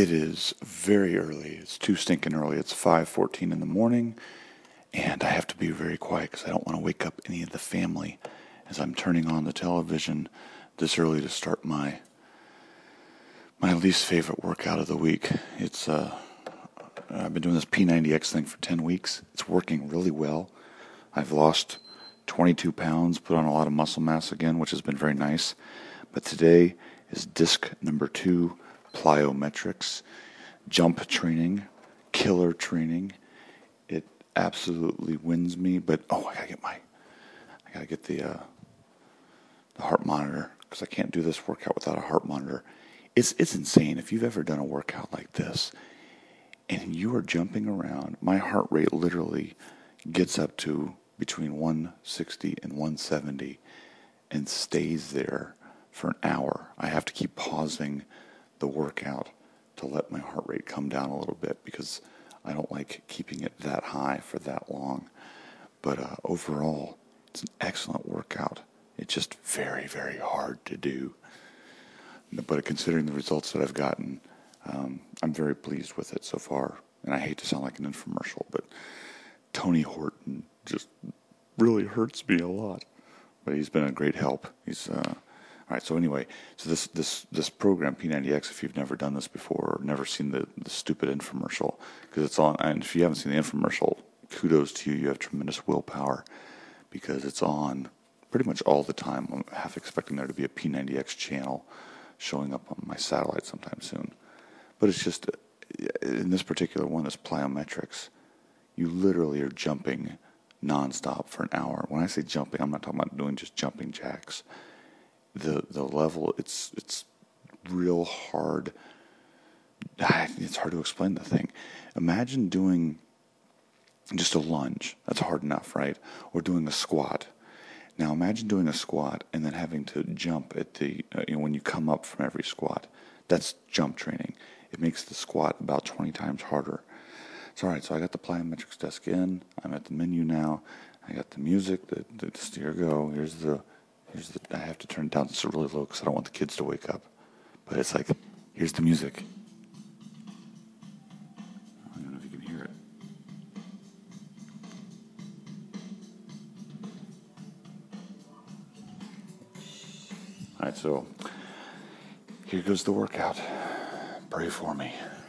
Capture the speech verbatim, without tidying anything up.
It is very early. It's too stinking early. It's five fourteen in the morning, and I have to be very quiet because I don't want to wake up any of the family as I'm turning on the television this early to start my my least favorite workout of the week. It's uh, I've been doing this P ninety X thing for ten weeks. It's working really well. I've lost twenty-two pounds, put on a lot of muscle mass again, which has been very nice. But today is disc number two, plyometrics, jump training, killer training. It absolutely wins me, but oh, I gotta get my, I gotta get the uh, the heart monitor because I can't do this workout without a heart monitor. It's it's insane. If you've ever done a workout like this and you are jumping around, my heart rate literally gets up to between one sixty and one seventy and stays there for an hour. I have to keep pausing the workout to let my heart rate come down a little bit because I don't like keeping it that high for that long. But uh, overall, it's an excellent workout. It's just very, very hard to do. But considering the results that I've gotten, um, I'm very pleased with it so far. And I hate to sound like an infomercial, but Tony Horton just really hurts me a lot. But he's been a great help. He's uh, all right. So anyway, so this this this program P ninety X, if you've never done this before or never seen the the stupid infomercial, because it's on, and if you haven't seen the infomercial, kudos to you. You have tremendous willpower because it's on pretty much all the time. I'm half expecting there to be a P ninety X channel showing up on my satellite sometime soon. But it's just, in this particular one, this plyometrics, you literally are jumping nonstop for an hour. When I say jumping, I'm not talking about doing just jumping jacks. The the level, it's it's real hard. It's hard to explain the thing. Imagine doing just a lunge. That's hard enough, right? Or doing a squat. Now imagine doing a squat and then having to jump at the, uh, you know, when you come up from every squat. That's jump training. It makes the squat about twenty times harder. So all right, so I got the plyometrics desk in. I'm at the menu now. I got the music. The, the, here we go. Here's the, here's the. I have to turn it down just really low because I don't want the kids to wake up. But it's like, here's the music. I don't know if you can hear it. All right, so here goes the workout. Pray for me.